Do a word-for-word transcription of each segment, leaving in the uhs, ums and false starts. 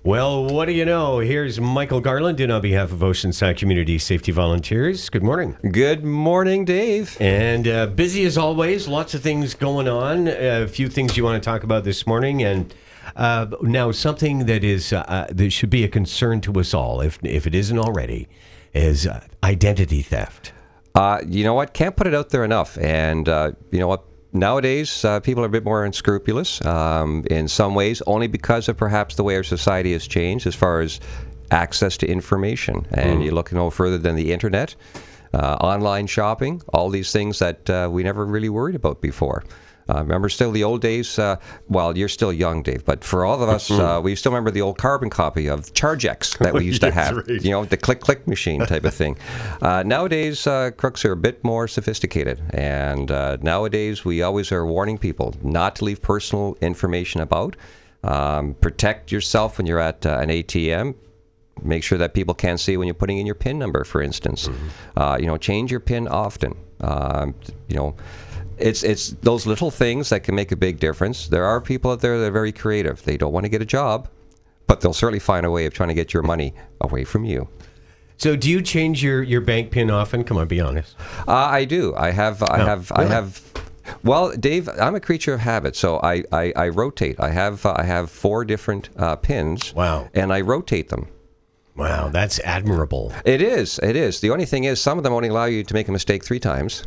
Well, what do you know? Here's Michael Garland in on behalf of Oceanside Community Safety Volunteers. Good morning. Good morning, Dave. And uh, busy as always, lots of things going on. Uh, a few things you want to talk about this morning, and uh, now something that is uh, that should be a concern to us all, if if it isn't already, is uh, identity theft. Uh, you know what? Can't put it out there enough. And uh, you know what? Nowadays, uh, people are a bit more unscrupulous um, in some ways, only because of perhaps the way our society has changed as far as access to information. And mm. you look no further than the internet, uh, online shopping, all these things that uh, we never really worried about before. Uh, remember still the old days, uh, well, you're still young, Dave, but for all of us, uh, we still remember the old carbon copy of Chargex that we used to have, right. you know, the click-click machine type of thing. Uh, nowadays, uh, crooks are a bit more sophisticated, and uh, nowadays we always are warning people not to leave personal information about. Um, protect yourself when you're at uh, an A T M. Make sure that people can't see when you're putting in your PIN number, for instance. Mm-hmm. Uh, you know, change your PIN often. Um, you know, It's it's those little things that can make a big difference. There are people out there that are very creative. They don't want to get a job, but they'll certainly find a way of trying to get your money away from you. So, do you change your, your bank PIN often? Come on, be honest. Uh, I do. I have. I no, have. really? I have. Well, Dave, I'm a creature of habit, so I I, I rotate. I have uh, I have four different uh, pins. Wow. And I rotate them. Wow, that's admirable. It is. It is. The only thing is, some of them only allow you to make a mistake three times.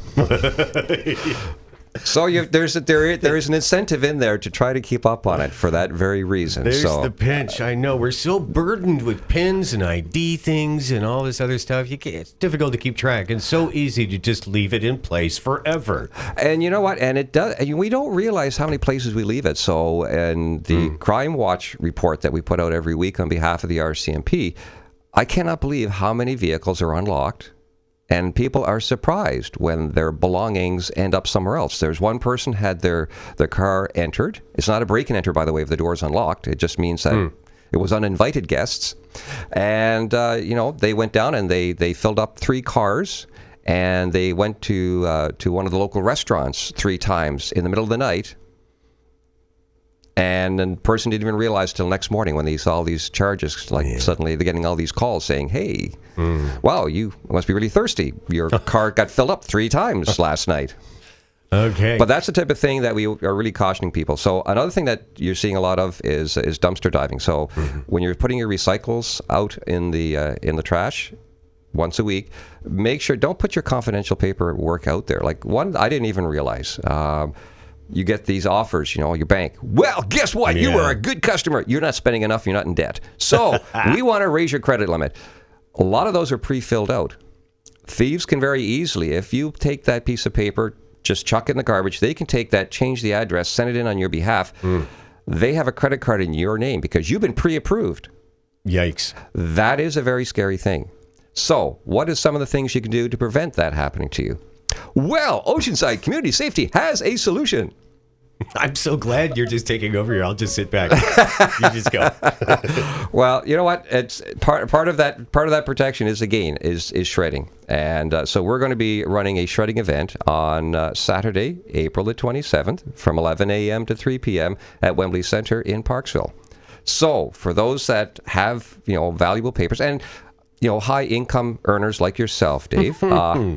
So you, there's a, there there is an incentive in there to try to keep up on it for that very reason. There's so. the pinch. I know we're so burdened with pins and I D things and all this other stuff. You can't, it's difficult to keep track, and so easy to just leave it in place forever. And you know what? And it does. And we don't realize how many places we leave it. So, and the mm. Crime Watch report that we put out every week on behalf of the R C M P, I cannot believe how many vehicles are unlocked. And people are surprised when their belongings end up somewhere else. There's one person had their, their car entered. It's not a break and enter, by the way, if the door is unlocked. It just means that mm. it was uninvited guests. And, uh, you know, they went down and they, they filled up three cars. And they went to uh, to one of the local restaurants three times in the middle of the night. And the person didn't even realize till next morning when they saw all these charges. Like yeah. suddenly they're getting all these calls saying, hey, mm. wow, you must be really thirsty. Your car got filled up three times last night. Okay. But that's the type of thing that we are really cautioning people. So another thing that you're seeing a lot of is is dumpster diving. So mm-hmm. when you're putting your recycles out in the uh, in the trash once a week, make sure, don't put your confidential paperwork out there. Like one, I didn't even realize. Um, You get these offers, you know, your bank. Well, guess what? Yeah. You are a good customer. You're not spending enough. You're not in debt. So we want to raise your credit limit. A lot of those are pre-filled out. Thieves can very easily, if you take that piece of paper, just chuck it in the garbage, they can take that, change the address, send it in on your behalf. Mm. They have a credit card in your name because you've been pre-approved. Yikes. That is a very scary thing. So what are some of the things you can do to prevent that happening to you? Well, Oceanside Community Safety has a solution. I'm so glad you're just taking over here. I'll just sit back. You just go. Well, you know what? It's part part of that part of that protection is again is is shredding, and uh, so we're going to be running a shredding event on uh, Saturday, April the twenty-seventh, from eleven a.m. to three p.m. at Wembley Center in Parksville. So, for those that have you know valuable papers and you know high income earners like yourself, Dave. uh,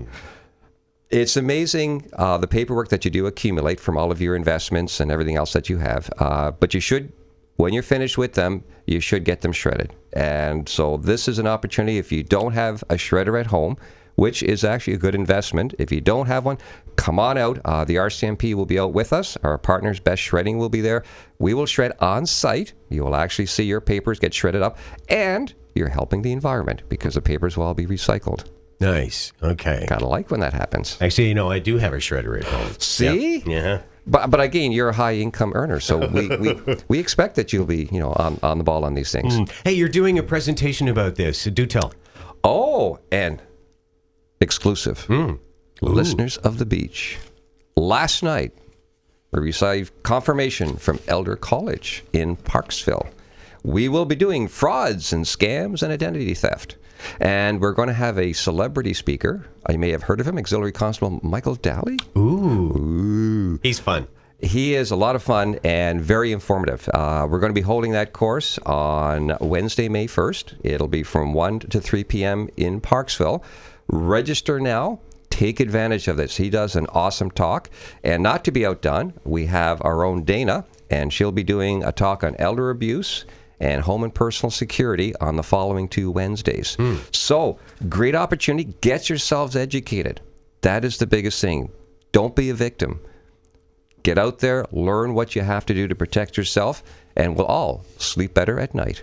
It's amazing uh, the paperwork that you do accumulate from all of your investments and everything else that you have. Uh, but you should, when you're finished with them, you should get them shredded. And so this is an opportunity if you don't have a shredder at home, which is actually a good investment. If you don't have one, come on out. Uh, the R C M P will be out with us. Our partners, Best Shredding, will be there. We will shred on site. You will actually see your papers get shredded up. And you're helping the environment because the papers will all be recycled. Nice. Okay. Kind of like when that happens. Actually, you know, I do have a shredder at home. See? Yep. Yeah. But but again, you're a high income earner, so we, we, we expect that you'll be you know on, on the ball on these things. Mm. Hey, you're doing a presentation about this. So do tell. Oh, and exclusive. Mm. Listeners of the Beach. Last night, we received confirmation from Elder College in Parksville. We will be doing frauds and scams and identity theft. And we're going to have a celebrity speaker. You may have heard of him, Auxiliary Constable Michael Daly. Ooh. Ooh. He's fun. he is a lot of fun and very informative. Uh, we're going to be holding that course on Wednesday, May first. It'll be from one to three p.m. in Parksville. Register now. Take advantage of this. He does an awesome talk. And not to be outdone, we have our own Dana, and she'll be doing a talk on elder abuse and home and personal security on the following two Wednesdays. Mm. So, great opportunity. Get yourselves educated. That is the biggest thing. Don't be a victim. Get out there, learn what you have to do to protect yourself, and we'll all sleep better at night.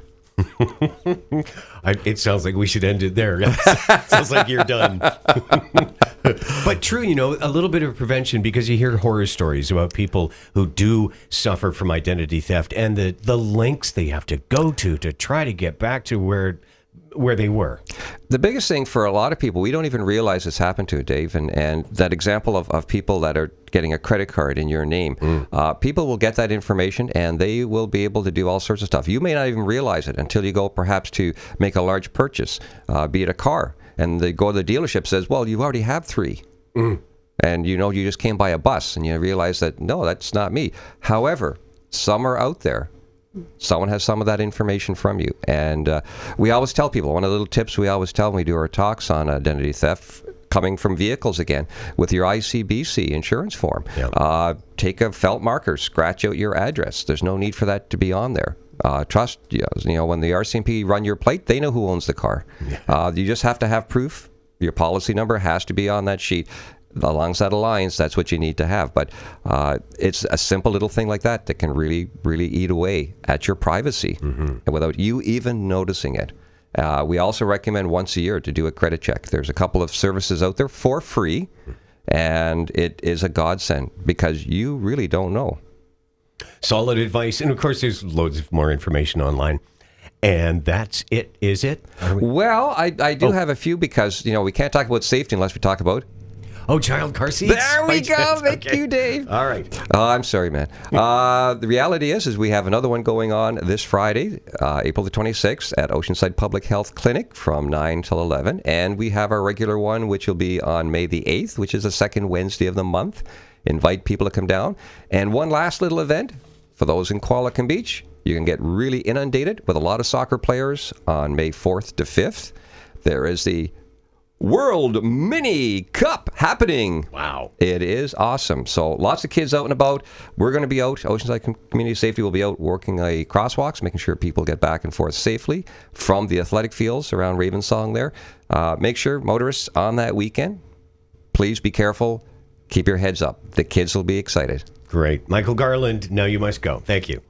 I, it sounds like we should end it there. Sounds like you're done. But true, you know, a little bit of prevention, because you hear horror stories about people who do suffer from identity theft and the, the lengths they have to go to to try to get back to where where they were. The biggest thing for a lot of people, we don't even realize this happened to, Dave, and, and that example of, of people that are getting a credit card in your name, mm. uh, people will get that information and they will be able to do all sorts of stuff. You may not even realize it until you go perhaps to make a large purchase, uh, be it a car, and they go to the dealership, says, well, you already have three. Mm. And you know, you just came by a bus and you realize that, no, that's not me. However, some are out there. Someone has some of that information from you. And uh, we always tell people, one of the little tips we always tell when we do our talks on identity theft, coming from vehicles again, with your I C B C insurance form, yep. uh, take a felt marker, scratch out your address. There's no need for that to be on there. Uh, trust, you know, when the R C M P run your plate, they know who owns the car. Yeah. Uh, you just have to have proof. Your policy number has to be on that sheet. Alongside of lines, that's what you need to have. But uh, it's a simple little thing like that that can really, really eat away at your privacy, mm-hmm. and without you even noticing it. Uh, we also recommend once a year to do a credit check. There's a couple of services out there for free, and it is a godsend because you really don't know. Solid advice. And of course, there's loads of more information online. And that's it, is it? We- well, I, I do oh. have a few, because, you know, we can't talk about safety unless we talk about Oh, child car seats. There we go. Thank okay. you, Dave. All right. Oh, I'm sorry, man. Uh, the reality is, is we have another one going on this Friday, uh, April the twenty-sixth, at Oceanside Public Health Clinic from nine till eleven. And we have our regular one, which will be on May the eighth, which is the second Wednesday of the month. Invite people to come down. And one last little event for those in Qualicum Beach. You can get really inundated with a lot of soccer players on May fourth to fifth. There is the World Mini Cup happening. Wow. It is awesome. So lots of kids out and about. We're going to be out. Oceanside Community Safety will be out working a crosswalks, making sure people get back and forth safely from the athletic fields around Ravensong there. Uh, make sure motorists on that weekend, please be careful. Keep your heads up. The kids will be excited. Great. Michael Garland, now you must go. Thank you.